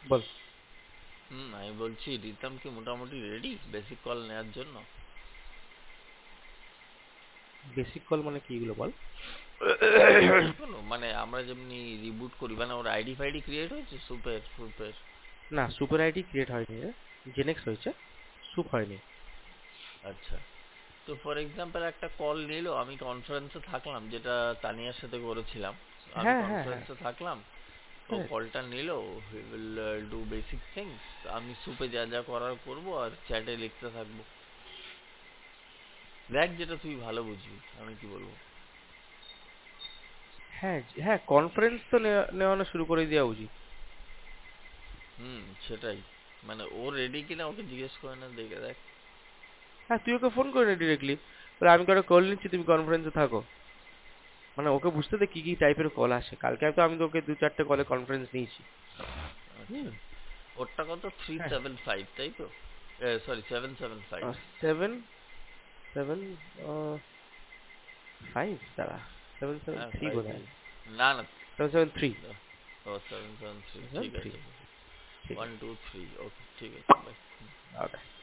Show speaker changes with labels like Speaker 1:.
Speaker 1: বল।
Speaker 2: আমি বলছি রিতম কি মোটামুটি রেডি বেসিক কল নেওয়ার জন্য?
Speaker 1: বেসিক কল মানে কি এগুলো বল।
Speaker 2: কোনো মানে আমরা যেমনি রিবুট করি, মানে ওর আইডি ফাইডি ক্রিয়েট হয়েছে সুপের সুপের?
Speaker 1: না, সুপার আইডি ক্রিয়েট হয়নি রে। জেনেক্স হয়েছে, সুপ হয়নি।
Speaker 2: আচ্ছা, তো ফর এক্সাম্পল একটা কল নিলো, আমি কনফারেন্সে থাকলাম, যেটা তানিয়ার সাথে করেছিলাম। আমি
Speaker 1: হ্যাঁ হ্যাঁ হ্যাঁ।
Speaker 2: কনফারেন্সে থাকলাম, ও
Speaker 1: হ্যাঁ
Speaker 2: কলটা নিলো, he will do basic things. আমি সুপে যা যা করার করব, আর চ্যাটে লিখতে থাকবো। দেখ যেটা তুই ভালো বুঝবি, আমি কি বলবো।
Speaker 1: হ্যাঁ হ্যাঁ, কনফারেন্স তো নেওয়ানো শুরু করে দেওয়া উচিত।
Speaker 2: সেটাই। মানে ও রেডি কিনা ওকে জিজ্ঞেস করে না, দেখে দেখ।
Speaker 1: হ্যাঁ, তুই ওকে ফোন করে নে ডিরেক্টলি, বলে আমি কারো কল নিচ্ছি, তুমি কনফারেন্সে থাকো। মানে ওকে বুঝতে দে কি কি টাইপের কল আসে। কালকে তো আমি তোকে 2-4টে কলে কনফারেন্স নিয়েছি।
Speaker 2: আচ্ছা,
Speaker 1: হুম।
Speaker 2: ওরটা কত? থ্রি
Speaker 1: হ্যাঁ।
Speaker 2: সেভেন ফাইভ তাই তো? সরি, 775।
Speaker 1: 7 7 5 দাঁড়া, 773
Speaker 2: ফাইভ।
Speaker 1: বোধ হয়।
Speaker 2: না না,
Speaker 1: 773।
Speaker 2: ও 773,
Speaker 1: সেভেন
Speaker 2: ঠিক
Speaker 1: থ্রি
Speaker 2: আছে।
Speaker 1: ঠিক
Speaker 2: ওয়ান
Speaker 1: আছে।
Speaker 2: টু থ্রি ওকে, ঠিক আছে, বাই।
Speaker 1: ওকে।